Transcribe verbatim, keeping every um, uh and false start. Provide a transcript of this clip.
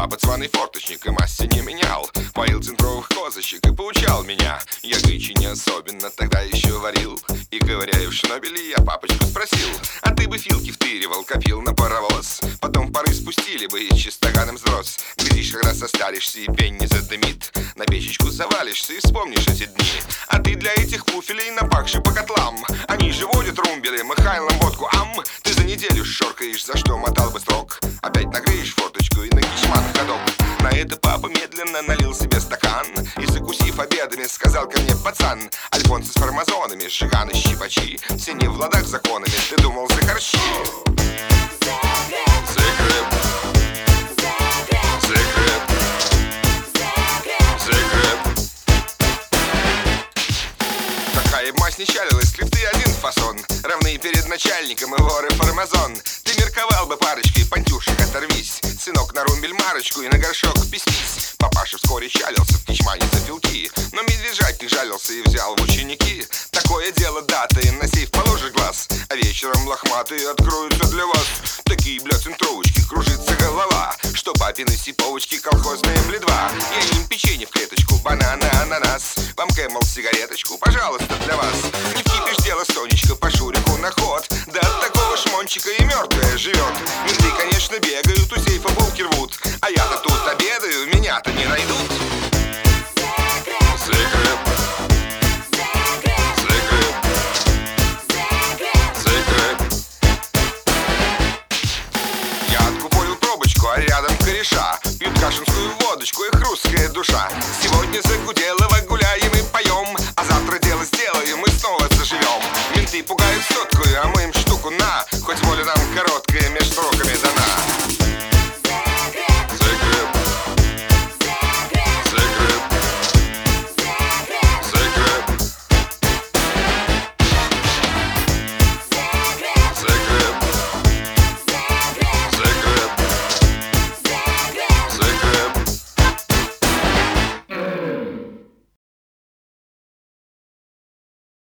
Папа званый форточник и масти не менял, поил центровых козочек и поучал меня. Я гычи не особенно тогда еще варил, и ковыряя в шнобеле, я папочку спросил: а ты бы филки втыривал, копил на паровоз, потом пары спустили бы и чистоганом взрос. Глядишь, когда состаришься и пень не задымит, на печечку завалишься и вспомнишь эти дни. А ты для этих пуфелей напахши по котлам, они же водят румбелы, махайлом водку, ам. Ты за неделю шоркаешь, за что мотал бы срок. Опять нагреешь форточку и на кичман ходок. На это папа медленно налил себе стакан и, закусив обедами, сказал ко мне: пацан, альфонсы с формазонами, жиганы, щипачи, все не в ладах с законами, ты думал за харчи. Закреп, закреп, закреп. Такая мазь не чалилась, скрипты один фасон, равные перед начальником и воры формазон. Ты мерковал бы парочкой, пантюшек, оторвись, сынок, на румбель марочку и на горшок пись-пись. Папаша вскоре чалился в кичмане за филки, но медвежатник жалился и взял в ученики. Такое дело, да, ты на сейф положишь глаз, а вечером лохматые откроются для вас. Такие, бля, центровочки, кружится голова, что папины сиповочки, колхозные бледва. Я им печенье в клеточку, бананы, ананас, вам Кэмел сигареточку, пожалуйста, для вас. Не вкипишь дело, Сонечка, по Шурику на ход, да от такого шмончика и мертвая живет. Менты, конечно, бегают, у сейфа булки рвут, а я-то тут обедаю, меня-то не найдут. Закреп, закреп, закреп. Я откупорил пробочку, а рядом кореша пьют кашинскую водочку, их русская душа. Сегодня за Гуделова гуляем и поем, а завтра дело сделаем и снова заживем. Менты пугают соткую, а мы им штуку на.